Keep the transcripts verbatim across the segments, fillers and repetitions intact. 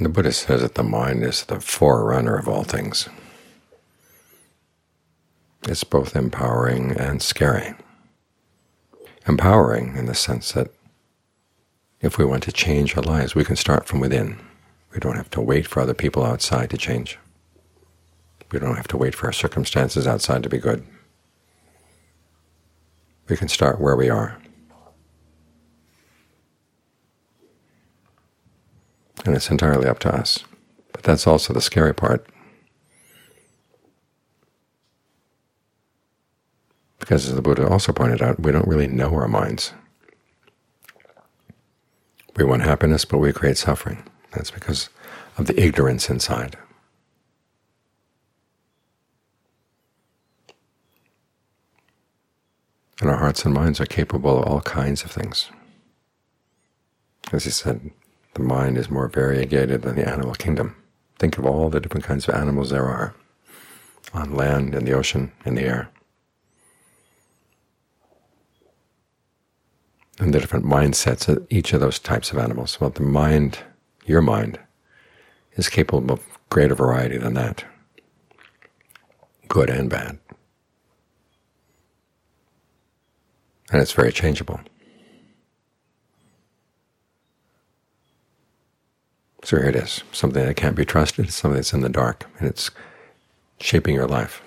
And the Buddha says that the mind is the forerunner of all things. It's both empowering and scary. Empowering in the sense that if we want to change our lives, we can start from within. We don't have to wait for other people outside to change. We don't have to wait for our circumstances outside to be good. We can start where we are. And it's entirely up to us. But that's also the scary part. Because as the Buddha also pointed out, we don't really know our minds. We want happiness, but we create suffering. That's because of the ignorance inside. And our hearts and minds are capable of all kinds of things. As he said, the mind is more variegated than the animal kingdom. Think of all the different kinds of animals there are, on land, in the ocean, in the air. And the different mindsets of each of those types of animals. Well, the mind, your mind, is capable of greater variety than that, good and bad. And it's very changeable. So here it is, something that can't be trusted, something that's in the dark, and it's shaping your life.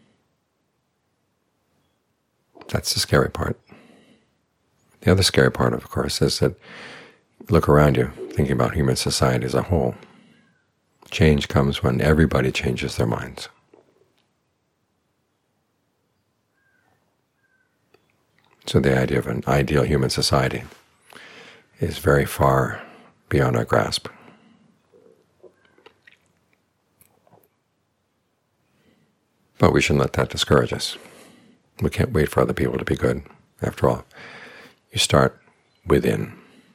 That's the scary part. The other scary part, of course, is that look around you, thinking about human society as a whole. Change comes when everybody changes their minds. So the idea of an ideal human society is very far beyond our grasp. But we shouldn't let that discourage us. We can't wait for other people to be good. After all, you start within.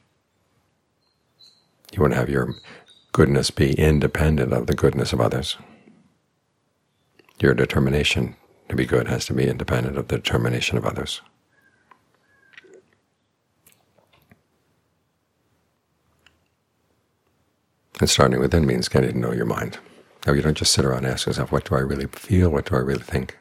You want to have your goodness be independent of the goodness of others. Your determination to be good has to be independent of the determination of others. And starting within means getting to know your mind. Now, you don't just sit around and ask yourself, what do I really feel, what do I really think?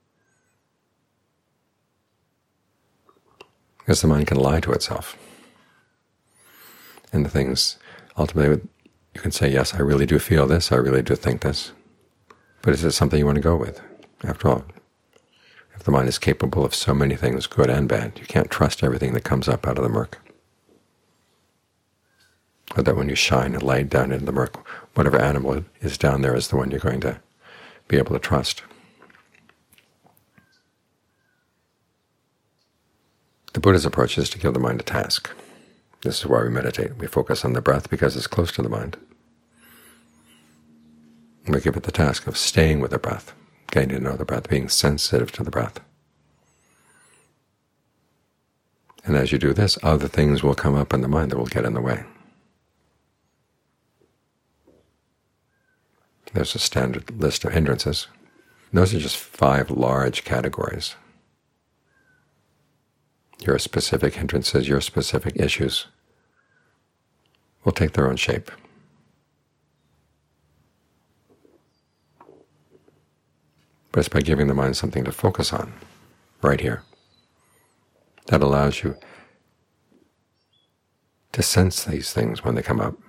Because the mind can lie to itself. And the things, ultimately, you can say, yes, I really do feel this, I really do think this. But is it something you want to go with? After all, if the mind is capable of so many things, good and bad, you can't trust everything that comes up out of the murk. Or that when you shine a light down into the murk, whatever animal is down there is the one you're going to be able to trust. The Buddha's approach is to give the mind a task. This is why we meditate. We focus on the breath because it's close to the mind. We give it the task of staying with the breath, getting to know the breath, being sensitive to the breath. And as you do this, other things will come up in the mind that will get in the way. There's a standard list of hindrances. Those are just five large categories. Your specific hindrances, your specific issues will take their own shape. But it's by giving the mind something to focus on, right here, that allows you to sense these things when they come up.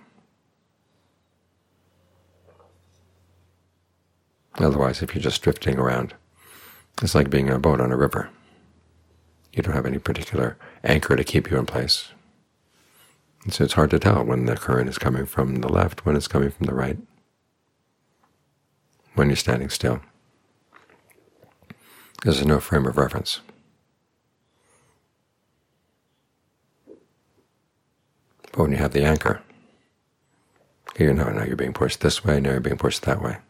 Otherwise, if you're just drifting around, it's like being in a boat on a river. You don't have any particular anchor to keep you in place. And so it's hard to tell when the current is coming from the left, when it's coming from the right, when you're standing still. Because there's no frame of reference. But when you have the anchor, you know now you're being pushed this way, now you're being pushed that way.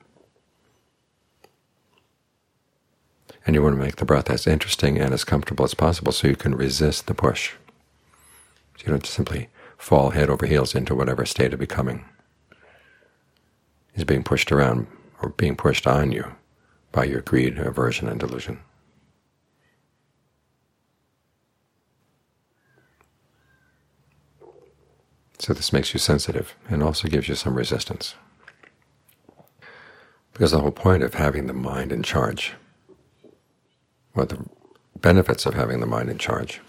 And you want to make the breath as interesting and as comfortable as possible so you can resist the push. So you don't just simply fall head over heels into whatever state of becoming is being pushed around or being pushed on you by your greed, aversion, and delusion. So this makes you sensitive and also gives you some resistance. Because the whole point of having the mind in charge, or the benefits of having the mind in charge,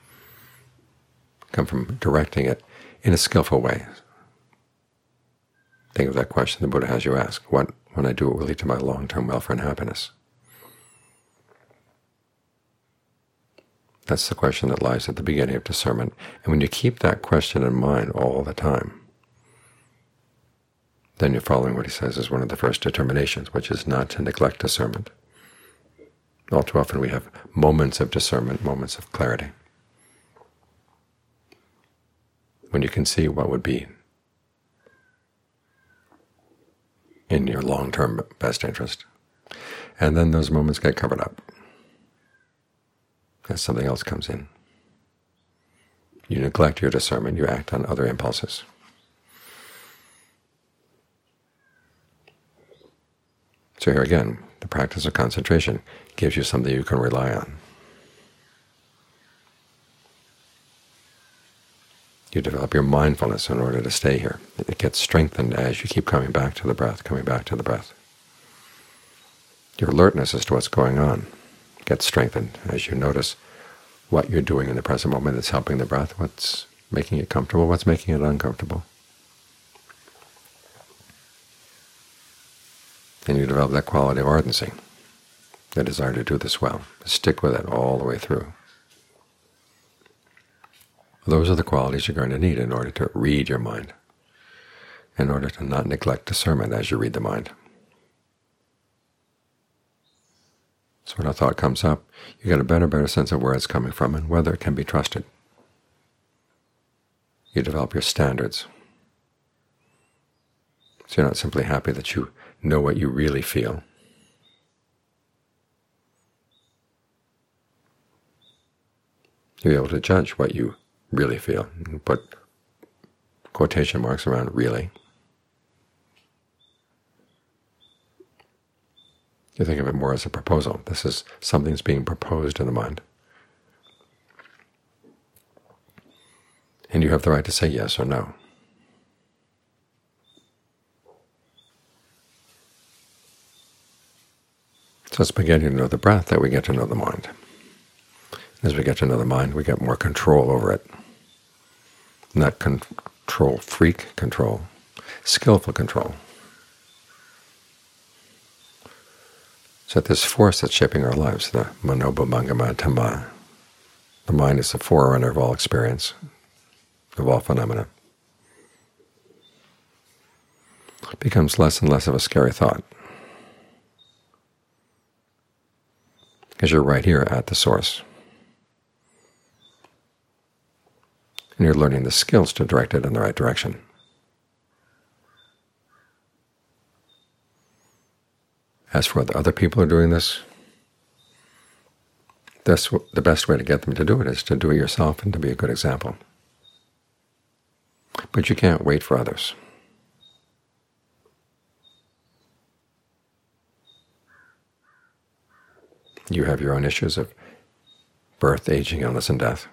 come from directing it in a skillful way. Think of that question the Buddha has you ask: what, when I do it, will lead to my long-term welfare and happiness? That's the question that lies at the beginning of discernment. And when you keep that question in mind all the time, then you're following what he says is one of the first determinations, which is not to neglect discernment. All too often we have moments of discernment, moments of clarity, when you can see what would be in your long-term best interest. And then those moments get covered up as something else comes in. You neglect your discernment, you act on other impulses. So here again, the practice of concentration gives you something you can rely on. You develop your mindfulness in order to stay here. It gets strengthened as you keep coming back to the breath, coming back to the breath. Your alertness as to what's going on gets strengthened as you notice what you're doing in the present moment that's helping the breath, what's making it comfortable, what's making it uncomfortable. And you develop that quality of ardency, the desire to do this well, stick with it all the way through. Those are the qualities you're going to need in order to read your mind, in order to not neglect discernment as you read the mind. So when a thought comes up, you get a better better sense of where it's coming from and whether it can be trusted. You develop your standards. So you're not simply happy that you know what you really feel. You're able to judge what you really feel, and put quotation marks around really. You think of it more as a proposal. This is something that's being proposed in the mind. And you have the right to say yes or no. So it's beginning to know the breath that we get to know the mind. As we get to know the mind, we get more control over it. Not control freak control, skillful control. So this force that's shaping our lives, the Manobhubhangama Dhamma, the mind is the forerunner of all experience, of all phenomena, becomes less and less of a scary thought, because you're right here at the source. And you're learning the skills to direct it in the right direction. As for whether other people are doing this, that's the best way to get them to do it is to do it yourself and to be a good example. But you can't wait for others. You have your own issues of birth, aging, illness, and death.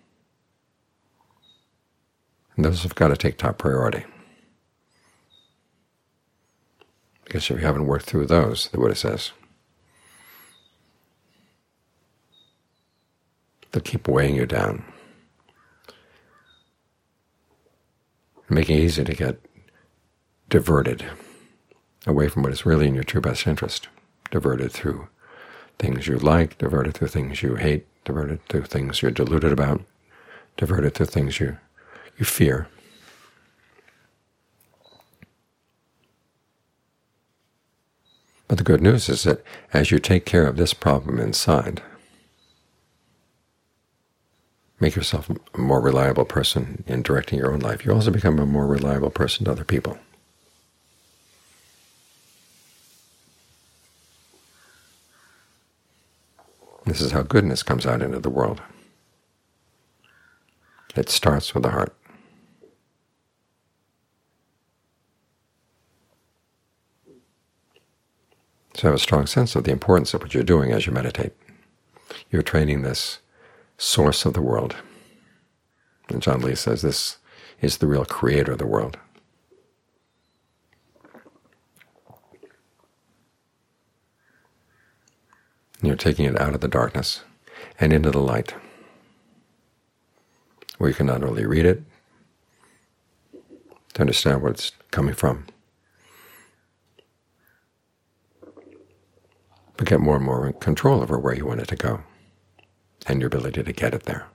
And those have got to take top priority. Because if you haven't worked through those, the Buddha says, they'll keep weighing you down, making it easy to get diverted away from what is really in your true best interest, diverted through things you like, diverted through things you hate, diverted through things you're deluded about, diverted through things you, you fear. But the good news is that as you take care of this problem inside, make yourself a more reliable person in directing your own life, you also become a more reliable person to other people. This is how goodness comes out into the world. It starts with the heart. So have a strong sense of the importance of what you're doing as you meditate. You're training this source of the world. And John Lee says this is the real creator of the world. And you're taking it out of the darkness and into the light, where you can not only read it, to understand where it's coming from, but get more and more control over where you want it to go and your ability to get it there.